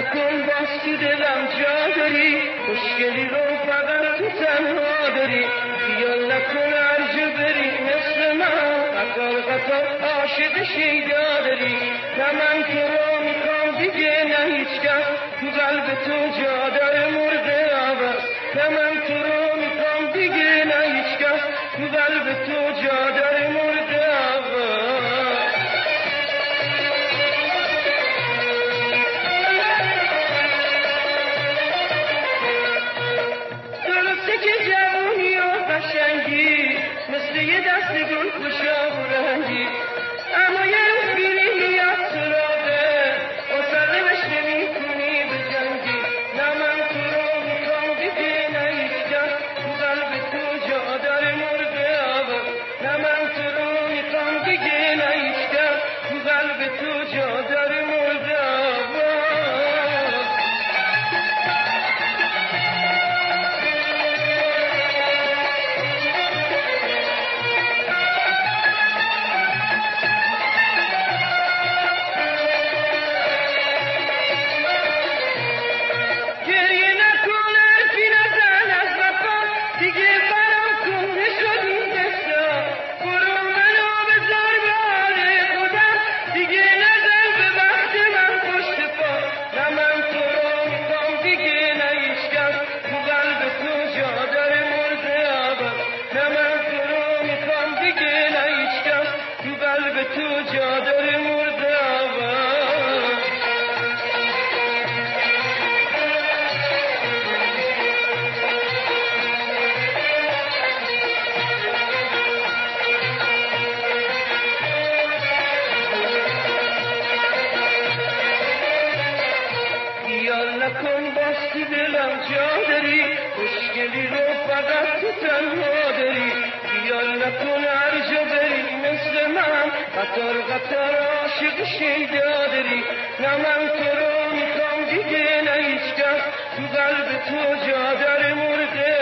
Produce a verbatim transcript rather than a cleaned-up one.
نکن باز تو دلم جا داری، مشکلی رو فقط تو تنها داری. خیال نکن هر جا بری مثل من قطار قطار عاشق شیدا داری. نه من تو رو میخوام دیگه نه هیچ کس، تو قلب تو جا داره مرغ عوض. نه من تو رو میخوام دیگه نه هیچ کس، تو قلب تو جا داره مرغ عوض. که جوانی و قشنگی مثل یه دست گل خوشا و رنگی، اما یه روز بیری میاد سراغه مسلمش نمی کنی به جنگی. نه من تو رو میخوام دیگه نه هیچ کس، تو قلب تو جا داره مرغ عوض. نه من تو رو میخوام دیگه نه هیچ کس، تو قلب تو جا داره مرغ عوض. تو جا داره مرغ عوض. خیال نکن باز تو دلم جا داری، مشکلی رو فقط تو تنها داری. خیال نکن هر جا بری مثل من قطار قطار عاشق شیدا داری. نه من تو رو میخوام دیگه نه هیچ کس، تو قلب تو جا داره مرغ